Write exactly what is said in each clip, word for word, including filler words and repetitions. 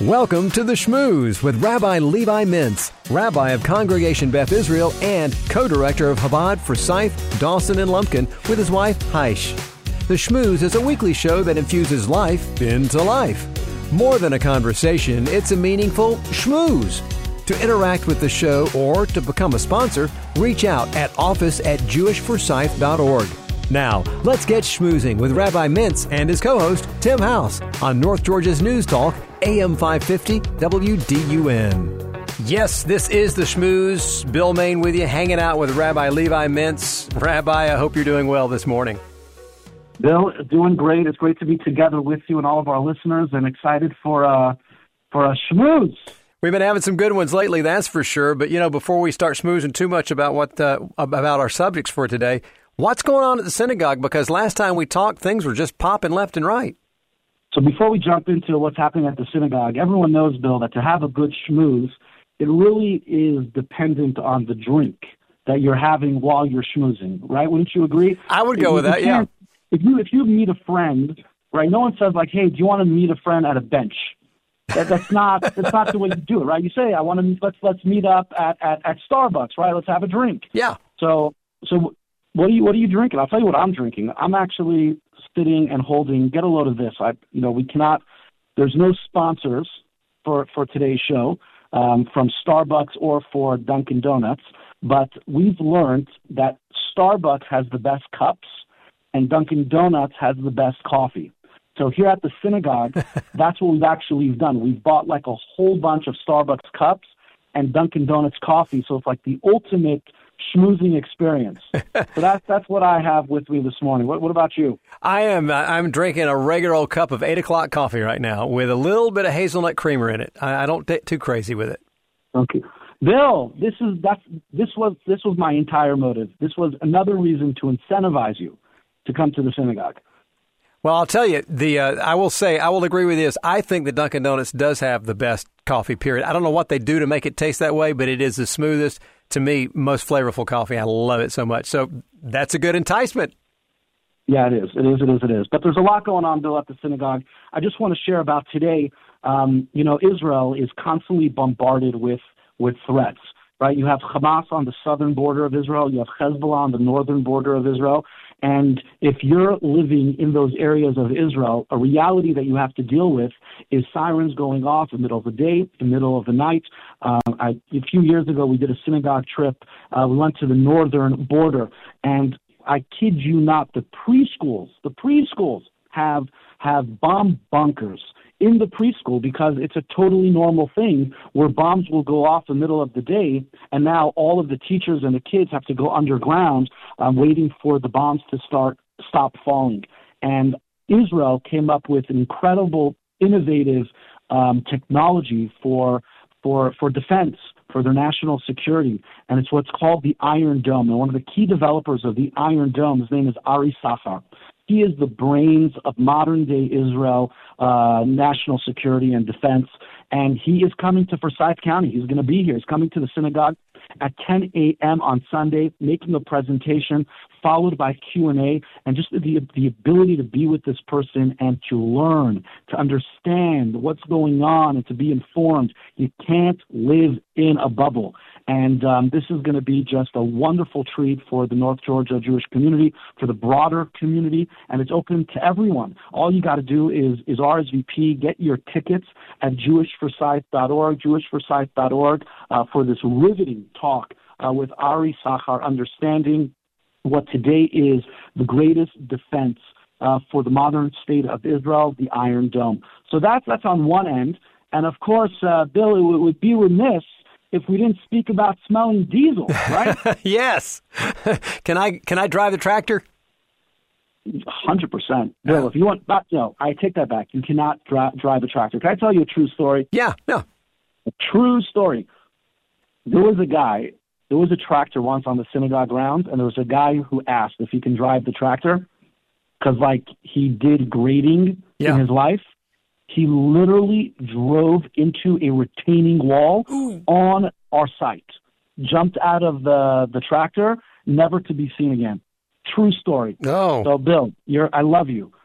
Welcome to The Schmooze with Rabbi Levi Mintz, Rabbi of Congregation Beth Israel and co-director of Chabad for Forsyth, Dawson, and Lumpkin with his wife, Heish. The Schmooze is a weekly show that infuses life into life. More than a conversation, it's a meaningful schmooze. To interact with the show or to become a sponsor, reach out at office at jewish forsyth dot org. Now, let's get schmoozing with Rabbi Mintz and his co-host, Tim House, on North Georgia's News Talk, A M five fifty W D U N. Yes, this is The Schmooze. Bill Main with you, hanging out with Rabbi Levi Mintz. Rabbi, I hope you're doing well this morning. Bill, doing great. It's great to be together with you and all of our listeners, and excited for uh, for a schmooze. We've been having some good ones lately, that's for sure. But, you know, before we start schmoozing too much about what uh, about our subjects for today, what's going on at the synagogue? Because last time we talked, things were just popping left and right. So before we jump into what's happening at the synagogue, everyone knows, Bill, that to have a good schmooze, it really is dependent on the drink that you're having while you're schmoozing, right? Wouldn't you agree? I would go with that, yeah. If you if you meet a friend, right? No one says like, "Hey, do you want to meet a friend at a bench?" That, that's not that's not the way you do it, right? You say, "I want to let's let's meet up at, at, at Starbucks, right? Let's have a drink." Yeah. So so what are you what are you drinking? I'll tell you what I'm drinking. I'm actually sitting and holding. Get a load of this. I you know we cannot. There's no sponsors for for today's show um, from Starbucks or for Dunkin' Donuts, but we've learned that Starbucks has the best cups, and Dunkin' Donuts has the best coffee. So here at the synagogue, that's what we've actually done. We've bought like a whole bunch of Starbucks cups and Dunkin' Donuts coffee, so it's like the ultimate schmoozing experience. So that's that's what I have with me this morning. What, what about you? I am I'm drinking a regular old cup of eight o'clock coffee right now with a little bit of hazelnut creamer in it. I, I don't get too crazy with it. Okay. Bill, this is that's this was this was my entire motive. This was another reason to incentivize you to come to the synagogue. Well, I'll tell you, the uh, I will say, I will agree with this. I think that Dunkin' Donuts does have the best coffee, period. I don't know what they do to make it taste that way, but it is the smoothest, to me, most flavorful coffee. I love it so much. So that's a good enticement. Yeah, it is. It is, it is, it is. But there's a lot going on, Bill, at the synagogue. I just want to share about today. Um, you know, Israel is constantly bombarded with, with threats. Right, you have Hamas on the southern border of Israel. You have Hezbollah on the northern border of Israel. And if you're living in those areas of Israel, a reality that you have to deal with is sirens going off in the middle of the day, in the middle of the night. Uh, I, a few years ago, we did a synagogue trip. Uh, we went to the northern border, and I kid you not, the preschools, the preschools have have bomb bunkers in the preschool because it's a totally normal thing where bombs will go off in the middle of the day, and now all of the teachers and the kids have to go underground um, waiting for the bombs to start stop falling. And Israel came up with an incredible, innovative um, technology for for for defense, for their national security, and it's what's called the Iron Dome. And one of the key developers of the Iron Dome, his name is Ari Sachar. He is the brains of modern-day Israel uh, national security and defense, and he is coming to Forsyth County. He's going to be here. He's coming to the synagogue at ten a.m. on Sunday, making a presentation, followed by Q and A, and just the the ability to be with this person and to learn, to understand what's going on and to be informed. You can't live in a bubble. And um, this is going to be just a wonderful treat for the North Georgia Jewish community, for the broader community, and it's open to everyone. All you got to do is is R S V P, get your tickets at jewish forsyth dot org, jewish forsyth dot org, uh, for this riveting talk uh, with Ari Sachar, understanding what today is the greatest defense uh, for the modern state of Israel, the Iron Dome. So that's that's on one end, and of course, uh, Bill, it, w- it would be remiss if we didn't speak about smelling diesel, right? Yes. Can I can I drive the tractor? one hundred percent. Bill, if you want, not, no, I take that back. You cannot dri- drive a tractor. Can I tell you a true story? Yeah, no. A true story. There was a guy, there was a tractor once on the synagogue grounds, and there was a guy who asked if he can drive the tractor because, like, he did grading yeah. in his life. He literally drove into a retaining wall Ooh. on our site, jumped out of the, the tractor, never to be seen again. True story. No. So, Bill, you're, I love you.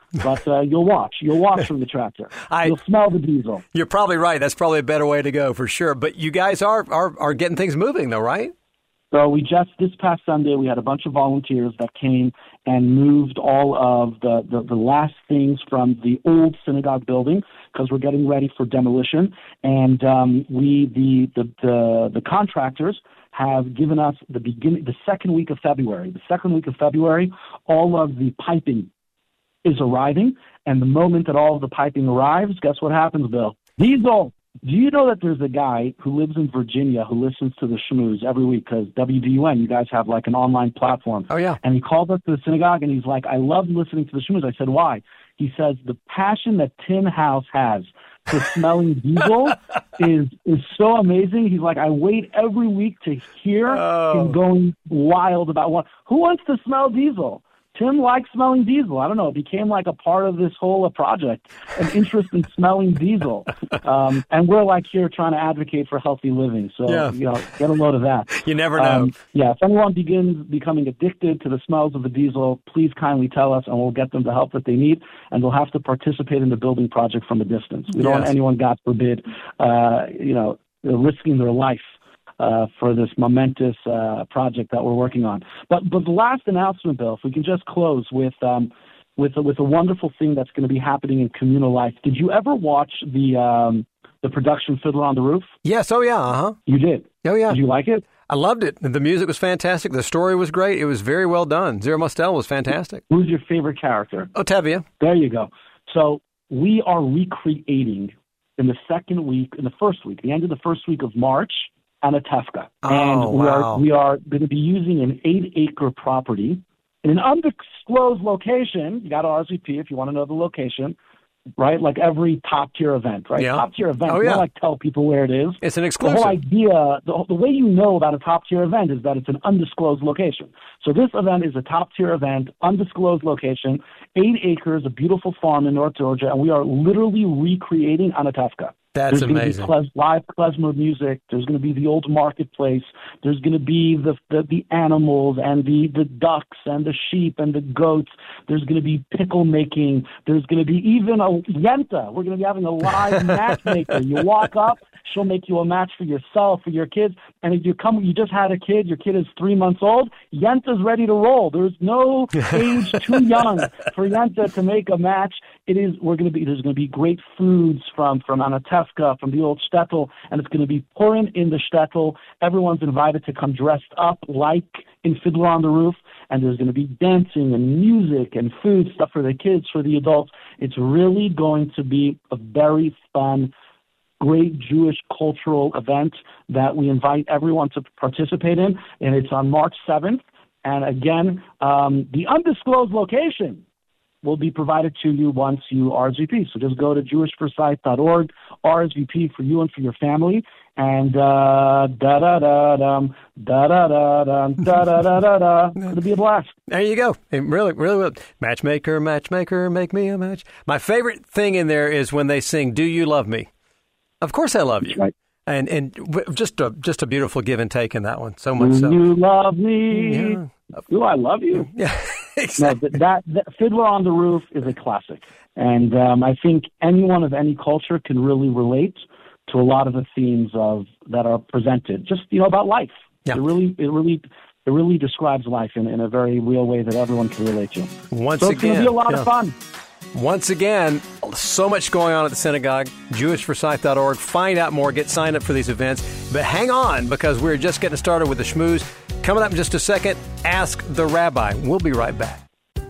but uh, you'll watch. You'll watch from the tractor. I, you'll smell the diesel. You're probably right. That's probably a better way to go for sure. But you guys are are, are getting things moving, though, right? So we just, this past Sunday, we had a bunch of volunteers that came and moved all of the, the, the last things from the old synagogue building because we're getting ready for demolition. And um, we, the, the, the, the contractors have given us the beginning, the second week of February. The second week of February, all of the piping is arriving. And the moment that all of the piping arrives, guess what happens, Bill? Diesel! Do you know that there's a guy who lives in Virginia who listens to the Shmooze every week because W D U N, you guys have like an online platform. Oh, yeah. And he called us to the synagogue and he's like, I love listening to the Shmooze. I said, why? He says, the passion that Tim House has for smelling diesel is is so amazing. He's like, I wait every week to hear oh. him going wild about what. Who wants to smell diesel? Tim likes smelling diesel. I don't know. It became like a part of this whole uh, project, an interest in smelling diesel. Um, and we're like here trying to advocate for healthy living. So, yeah. you know, get a load of that. You never know. Um, yeah. If anyone begins becoming addicted to the smells of the diesel, please kindly tell us and we'll get them the help that they need. And they'll have to participate in the building project from a distance. We don't yes. want anyone, God forbid, uh, you know, risking their life. Uh, for this momentous uh, project that we're working on. But but the last announcement, Bill, if we can just close with um, with a, with a wonderful thing that's going to be happening in communal life. Did you ever watch the um, the production Fiddler on the Roof? Yes. Oh, yeah. Uh-huh. You did? Oh, yeah. Did you like it? I loved it. The music was fantastic. The story was great. It was very well done. Zero Mostel was fantastic. Who's your favorite character? Otavia. There you go. So we are recreating in the second week, in the first week, the end of the first week of March, Anatevka. Oh, and we wow. are we are going to be using an eight-acre property in an undisclosed location. You got to R S V P if you want to know the location, right? Like every top-tier event, right? Yeah. Top-tier event. Oh, you yeah. don't like tell people where it is. It's an exclusive. The whole idea, the, the way you know about a top-tier event is that it's an undisclosed location. So this event is a top-tier event, undisclosed location, eight acres, a beautiful farm in North Georgia, and we are literally recreating Anatevka. That's There's amazing. There's going to be live klezmer music. There's going to be the old marketplace. There's going to be the, the the animals and the the ducks and the sheep and the goats. There's going to be pickle making. There's going to be even a yenta. We're going to be having a live matchmaker. You walk up, she'll make you a match for yourself, for your kids. And if you come, you just had a kid. Your kid is three months old. Yenta's ready to roll. There's no age too young for Yenta to make a match. It is. We're going to be. There's going to be great foods from from Anatevka, from the old shtetl, and it's going to be pouring in the shtetl. Everyone's invited to come dressed up like in Fiddler on the Roof, and there's going to be dancing and music and food stuff for the kids, for the adults. It's really going to be a very fun, great Jewish cultural event that we invite everyone to participate in, and it's on March seventh. And again, um, the undisclosed location will be provided to you once you R S V P. So just go to jewish for sight dot org, R S V P for you and for your family, and uh, da-da-da-dum, da-da-da-dum, da-da-da-da-da. It'll be a blast. There you go. It really, really will. Matchmaker, matchmaker, make me a match. My favorite thing in there is when they sing, Do You Love Me? Of course I love you. Right. And and just a just a beautiful give and take in that one. So much Do so. you love me? Yeah. Do I love you? Yeah, exactly. No, that, that Fiddler on the Roof is a classic. And um, I think anyone of any culture can really relate to a lot of the themes of that are presented, just, you know, about life. Yeah. It really, it really, it really describes life in, in a very real way that everyone can relate to. Once so it's again, going to be a lot yeah. of fun. Once again, so much going on at the synagogue, jewish for sight dot org. Find out more, get signed up for these events. But hang on, because we're just getting started with the Shmooze. Coming up in just a second, Ask the Rabbi. We'll be right back.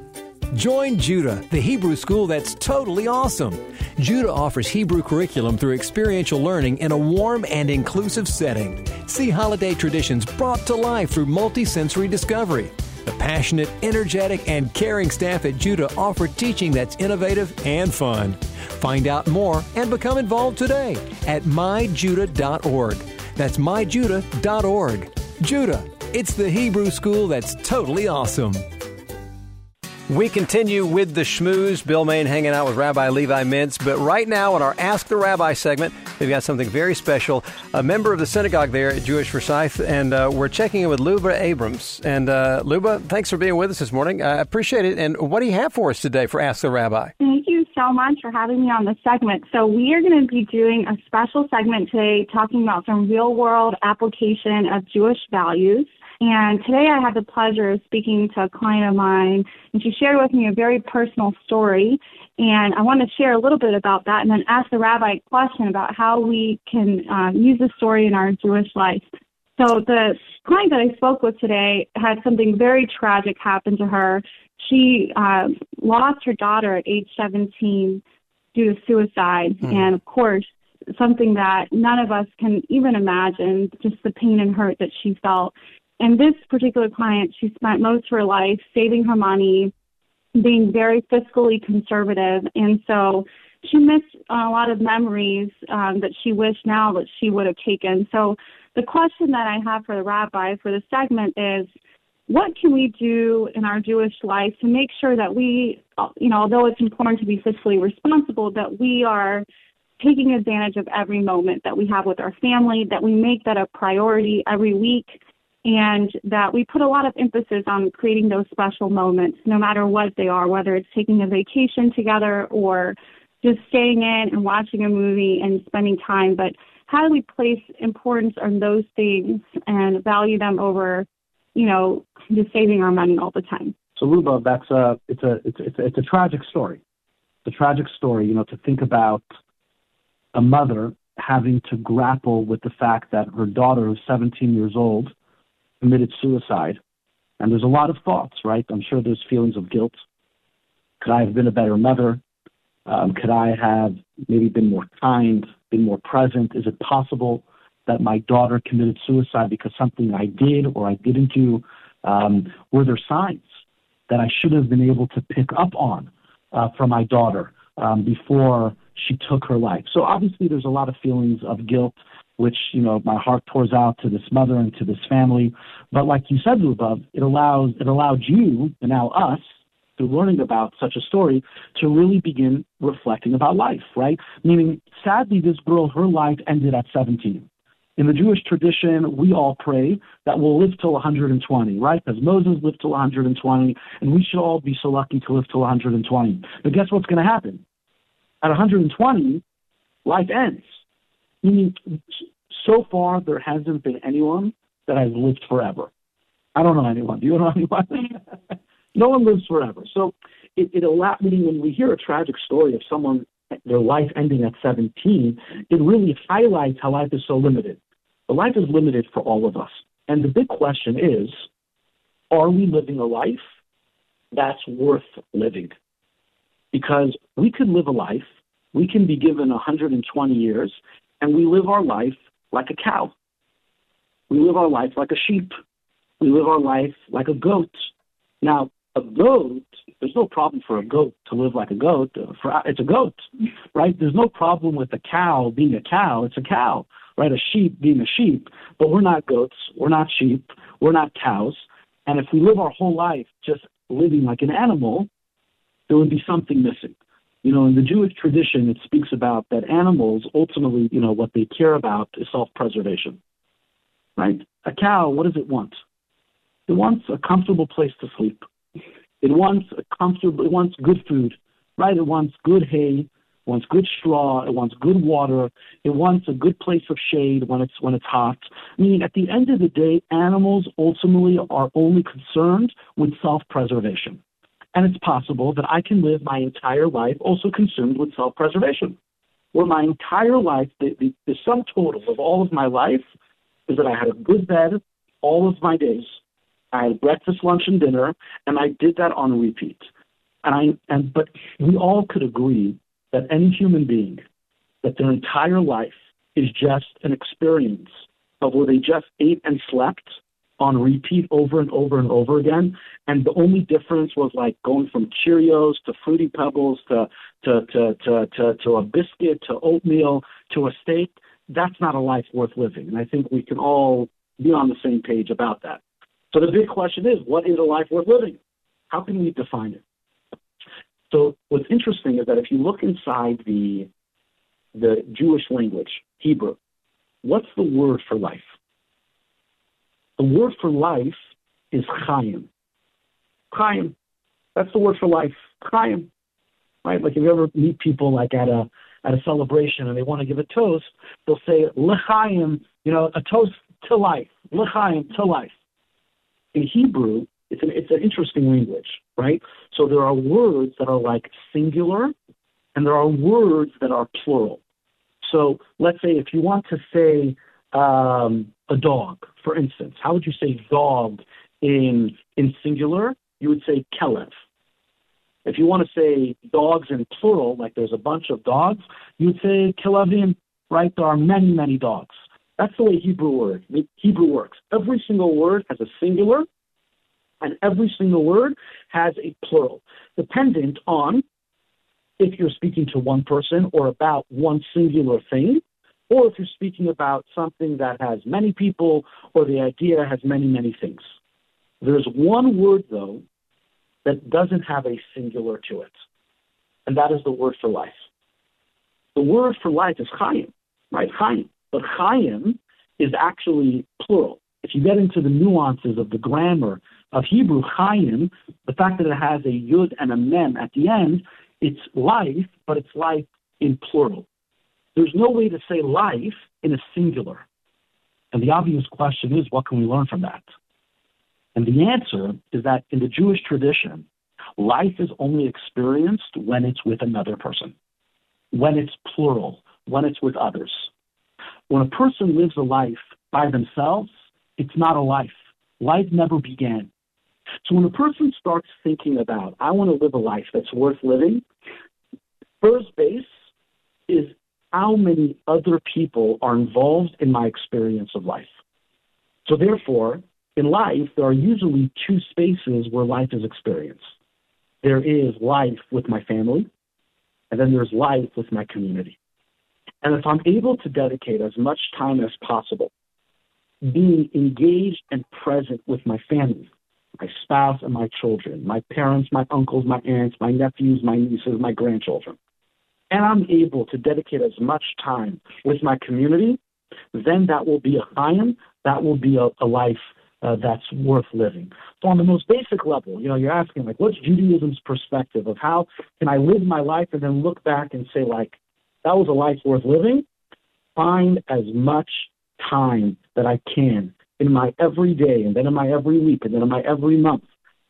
Join Judah, the Hebrew school that's totally awesome. Judah offers Hebrew curriculum through experiential learning in a warm and inclusive setting. See holiday traditions brought to life through multi-sensory discovery. The passionate, energetic, and caring staff at Judah offer teaching that's innovative and fun. Find out more and become involved today at my judah dot org. That's my judah dot org. Judah, it's the Hebrew school that's totally awesome. We continue with the schmooze. Bill Main hanging out with Rabbi Levi Mintz. But right now in our Ask the Rabbi segment, we've got something very special. A member of the synagogue there at Jewish Forsyth, and uh, we're checking in with Luba Abrams. And uh, Luba, thanks for being with us this morning. I appreciate it. And what do you have for us today for Ask the Rabbi? Thank you so much for having me on the segment. So we are going to be doing a special segment today talking about some real-world application of Jewish values. And today I had the pleasure of speaking to a client of mine, and she shared with me a very personal story. And I want to share a little bit about that and then ask the rabbi a question about how we can um, use this story in our Jewish life. So the client that I spoke with today had something very tragic happen to her. She uh, lost her daughter at age seventeen due to suicide. Mm. And, of course, something that none of us can even imagine, just the pain and hurt that she felt. And this particular client, she spent most of her life saving her money, being very fiscally conservative. And so she missed a lot of memories um, that she wished now that she would have taken. So the question that I have for the rabbi for the segment is, what can we do in our Jewish life to make sure that we, you know, although it's important to be fiscally responsible, that we are taking advantage of every moment that we have with our family, that we make that a priority every week, and that we put a lot of emphasis on creating those special moments, no matter what they are, whether it's taking a vacation together or just staying in and watching a movie and spending time. But how do we place importance on those things and value them over, you know, just saving our money all the time? So, Luba, that's a, it's a, it's, it's, a, it's a tragic story. It's a tragic story, you know, to think about a mother having to grapple with the fact that her daughter, who's seventeen years old, committed suicide. And there's a lot of thoughts, right? I'm sure there's feelings of guilt. Could I have been a better mother? Um, could I have maybe been more kind, been more present? Is it possible that my daughter committed suicide because something I did or I didn't do? Um, were there signs that I should have been able to pick up on uh, from my daughter um, before she took her life? So obviously there's a lot of feelings of guilt, which, you know, my heart pours out to this mother and to this family. But like you said, Luba, it allows it allowed you, and now us, through learning about such a story, to really begin reflecting about life, right? Meaning, sadly, this girl, her life ended at seventeen. In the Jewish tradition, we all pray that we'll live till one hundred twenty, right? Because Moses lived till one hundred twenty, and we should all be so lucky to live till one hundred twenty. But guess what's going to happen? At one hundred twenty, life ends. Meaning, so far, there hasn't been anyone that has lived forever. I don't know anyone. Do you know anyone? No one lives forever. So it, it allows, meaning when we hear a tragic story of someone, their life ending at seventeen, it really highlights how life is so limited. But life is limited for all of us. And the big question is, are we living a life that's worth living? Because we could live a life, we can be given one hundred twenty years, and we live our life like a cow. We live our life like a sheep. We live our life like a goat. Now, a goat, there's no problem for a goat to live like a goat. For, it's a goat, right? There's no problem with a cow being a cow. It's a cow, right? A sheep being a sheep. But we're not goats. We're not sheep. We're not cows. And if we live our whole life just living like an animal, there would be something missing. You know, in the Jewish tradition, it speaks about that animals, ultimately, you know, what they care about is self-preservation, right? A cow, what does it want? It wants a comfortable place to sleep. It wants a comfortable, it wants good food, right? It wants good hay, it wants good straw, it wants good water, it wants a good place of shade when it's when it's hot. I mean, at the end of the day, animals ultimately are only concerned with self-preservation. And it's possible that I can live my entire life also consumed with self-preservation, where my entire life, the, the, the sum total of all of my life is that I had a good bed all of my days. I had breakfast, lunch, and dinner, and I did that on repeat. And I and but we all could agree that any human being, that their entire life is just an experience of where they just ate and slept on repeat over and over and over again. And the only difference was like going from Cheerios to Fruity Pebbles to to to to to, to a biscuit to oatmeal to a steak. That's not a life worth living. And I think we can all be on the same page about that. So the big question is, what is a life worth living? How can we define it? So what's interesting is that if you look inside the the Jewish language, Hebrew, what's the word for life? The word for life is Chaim. Chaim. That's the word for life. Chaim. Right? Like if you ever meet people like at a at a celebration and they want to give a toast, they'll say L'chaim, you know, a toast to life. L'chaim, to life. In Hebrew, it's an it's an interesting language, right? So there are words that are like singular, and there are words that are plural. So let's say if you want to say um, a dog, for instance, how would you say dog in in singular? You would say kelev. If you want to say dogs in plural, like there's a bunch of dogs, you would say kelevim, right? There are many, many dogs. That's the way Hebrew word Hebrew works. Every single word has a singular, and every single word has a plural, dependent on if you're speaking to one person or about one singular thing, or if you're speaking about something that has many people or the idea has many, many things. There's one word, though, that doesn't have a singular to it, and that is the word for life. The word for life is Chaim, right? Chaim. But Chaim is actually plural. If you get into the nuances of the grammar of Hebrew, Chaim, the fact that it has a yud and a mem at the end, it's life, but it's life in plural. There's no way to say life in a singular. And the obvious question is, what can we learn from that? And the answer is that in the Jewish tradition, life is only experienced when it's with another person, when it's plural, when it's with others. When a person lives a life by themselves, it's not a life. Life never began. So when a person starts thinking about, I want to live a life that's worth living, first base is how many other people are involved in my experience of life. So therefore, in life, there are usually two spaces where life is experienced. There is life with my family, and then there's life with my community. And if I'm able to dedicate as much time as possible being engaged and present with my family, my spouse and my children, my parents, my uncles, my aunts, my nephews, my nieces, my grandchildren, and I'm able to dedicate as much time with my community, then that will be a Chaim, that will be a, a life uh, that's worth living. So on the most basic level, you know, you're asking, like, what's Judaism's perspective of how can I live my life and then look back and say, like, that was a life worth living? Find as much time that I can in my every day, and then in my every week, and then in my every month,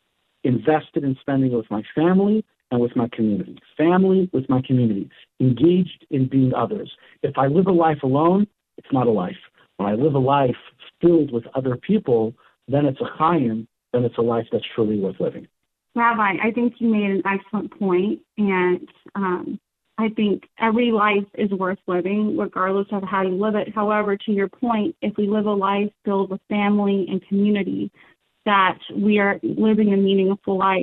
invested in spending with my family and with my community. Family with my community. Engaged in being others. If I live a life alone, it's not a life. When I live a life filled with other people, then it's a Chaim, then it's a life that's truly worth living. Rabbi, I think you made an excellent point, and um, I think every life is worth living, regardless of how you live it. However, to your point, if we live a life filled with family and community, that we are living a meaningful life.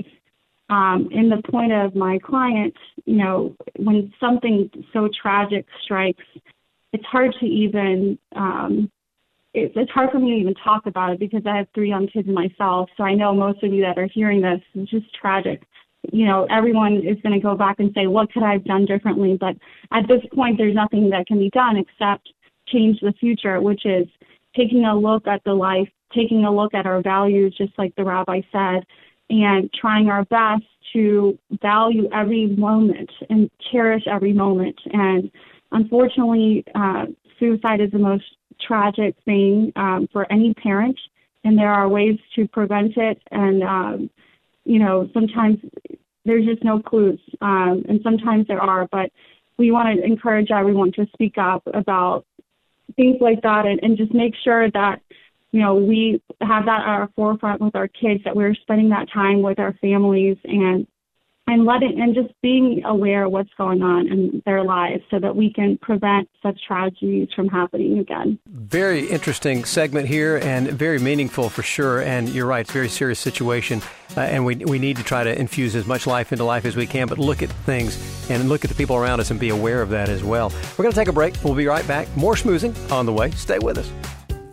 Um, in the point of my client, you know, when something so tragic strikes, it's hard to even, um, it's, it's hard for me to even talk about it because I have three young kids myself. So I know most of you that are hearing this, it's just tragic. You know, everyone is going to go back and say, what could I have done differently? But at this point, there's nothing that can be done except change the future, which is taking a look at the life, taking a look at our values, just like the rabbi said, and trying our best to value every moment and cherish every moment. And unfortunately, uh, suicide is the most tragic thing um, for any parent, and there are ways to prevent it. And, um, you know, sometimes there's just no clues, um, and sometimes there are, but we want to encourage everyone to speak up about things like that and, and just make sure that, you know, we have that at our forefront with our kids, that we're spending that time with our families and and letting and just being aware of what's going on in their lives so that we can prevent such tragedies from happening again. Very interesting segment here and very meaningful for sure. And you're right, it's a very serious situation. Uh, and we we need to try to infuse as much life into life as we can, but look at things and look at the people around us and be aware of that as well. We're going to take a break. We'll be right back. More schmoozing on the way. Stay with us.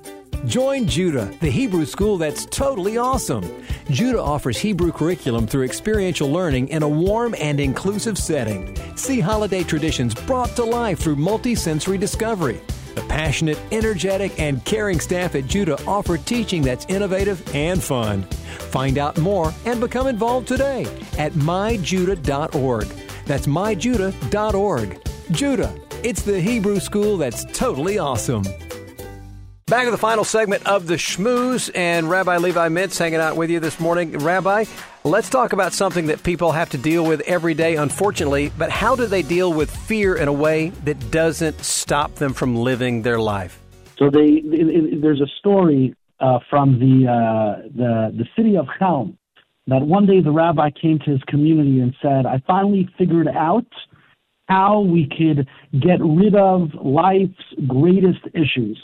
Join Judah, the Hebrew school that's totally awesome. Judah offers Hebrew curriculum through experiential learning in a warm and inclusive setting. See holiday traditions brought to life through multi-sensory discovery. The passionate, energetic, and caring staff at Judah offer teaching that's innovative and fun. Find out more and become involved today at my judah dot org. That's my judah dot org. Judah, it's the Hebrew school that's totally awesome. Back to the final segment of the Schmooze, and Rabbi Levi Mintz hanging out with you this morning. Rabbi, let's talk about something that people have to deal with every day, unfortunately, but how do they deal with fear in a way that doesn't stop them from living their life? So they, it, it, there's a story uh, from the, uh, the the city of Chelm that one day the rabbi came to his community and said, I finally figured out how we could get rid of life's greatest issues.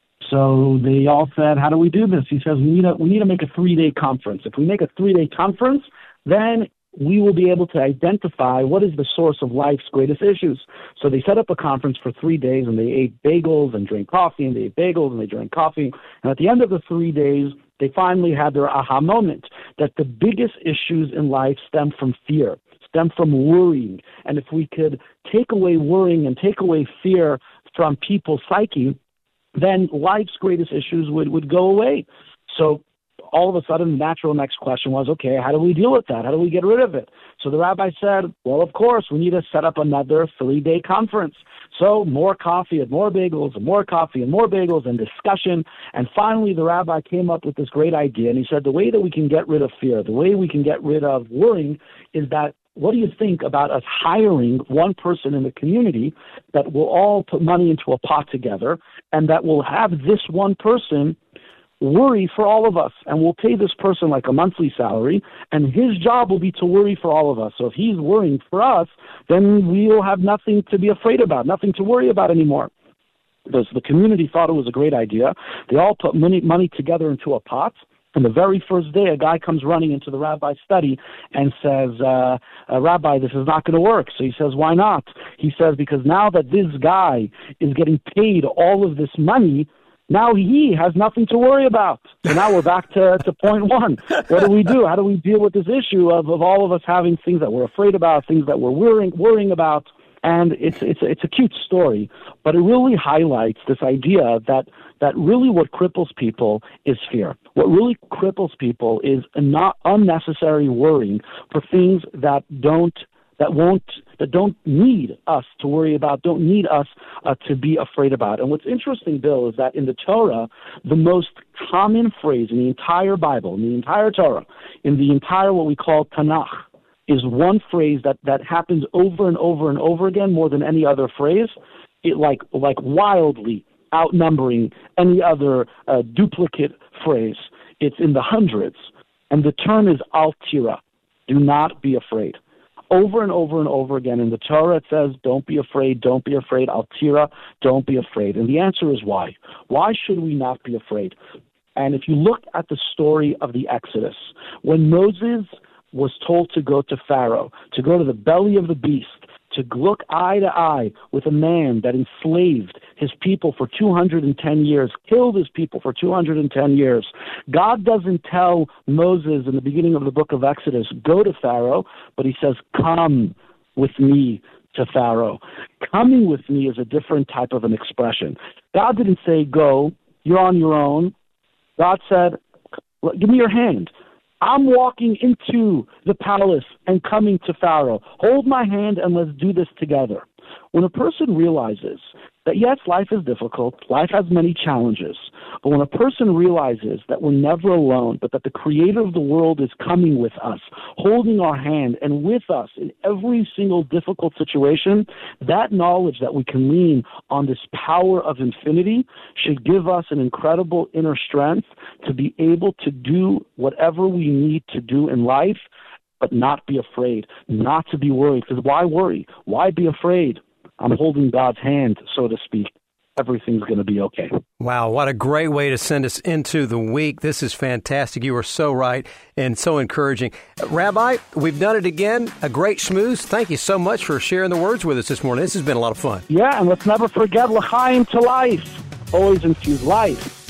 So they all said, how do we do this? He says, we need, a, we need to make a three-day conference. If we make a three-day conference, then we will be able to identify what is the source of life's greatest issues. So they set up a conference for three days, and they ate bagels and drank coffee, and they ate bagels and they drank coffee. And at the end of the three days, they finally had their aha moment, that the biggest issues in life stem from fear, stem from worrying. And if we could take away worrying and take away fear from people's psyche, then life's greatest issues would, would go away. So all of a sudden, the natural next question was, okay, how do we deal with that? How do we get rid of it? So the rabbi said, well, of course, we need to set up another three-day conference. So more coffee and more bagels and more coffee and more bagels and discussion. And finally, the rabbi came up with this great idea. And he said, the way that we can get rid of fear, the way we can get rid of worrying is that, what do you think about us hiring one person in the community that will all put money into a pot together and that will have this one person worry for all of us, and we'll pay this person like a monthly salary, and his job will be to worry for all of us. So if he's worrying for us, then we'll have nothing to be afraid about, nothing to worry about anymore. Because the community thought it was a great idea. They all put money, money together into a pot. And the very first day, a guy comes running into the rabbi's study and says, uh, uh, Rabbi, this is not going to work. So he says, why not? He says, because now that this guy is getting paid all of this money, now he has nothing to worry about. So now we're back to, to point one. What do we do? How do we deal with this issue of, of all of us having things that we're afraid about, things that we're worrying, worrying about? And it's, it's, it's a cute story, but it really highlights this idea that, that really what cripples people is fear. What really cripples people is a not unnecessary worrying for things that don't that won't that don't need us to worry about, don't need us uh, to be afraid about. And what's interesting, Bill, is that in the Torah, the most common phrase in the entire Bible, in the entire Torah, in the entire what we call Tanakh, is one phrase that, that happens over and over and over again more than any other phrase, it like like wildly outnumbering any other uh, duplicate phrase. It's in the hundreds, and the term is al tira, do not be afraid. Over and over and over again in the Torah it says, don't be afraid, don't be afraid, al tira, don't be afraid. And the answer is why? Why should we not be afraid? And if you look at the story of the Exodus, when Moses was told to go to Pharaoh, to go to the belly of the beast, to look eye to eye with a man that enslaved his people for two hundred ten years, killed his people for two hundred ten years. God doesn't tell Moses in the beginning of the book of Exodus, go to Pharaoh, but he says, come with me to Pharaoh. Coming with me is a different type of an expression. God didn't say, go, you're on your own. God said, give me your hand. I'm walking into the palace and coming to Pharaoh. Hold my hand and let's do this together. When a person realizes that, yes, life is difficult, life has many challenges, but when a person realizes that we're never alone, but that the creator of the world is coming with us, holding our hand and with us in every single difficult situation, that knowledge that we can lean on this power of infinity should give us an incredible inner strength to be able to do whatever we need to do in life, but not be afraid, not to be worried. Because why worry? Why be afraid? I'm holding God's hand, so to speak. Everything's going to be okay. Wow, what a great way to send us into the week. This is fantastic. You are so right and so encouraging. Rabbi, we've done it again. A great schmooze. Thank you so much for sharing the words with us this morning. This has been a lot of fun. Yeah, and let's never forget l'chaim, to life. Always infuse life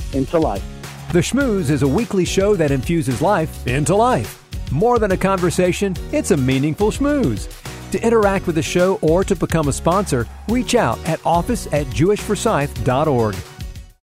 into life. The Schmooze is a weekly show that infuses life into life. More than a conversation, it's a meaningful schmooze. To interact with the show or to become a sponsor, reach out at office at jewish forsyth dot org.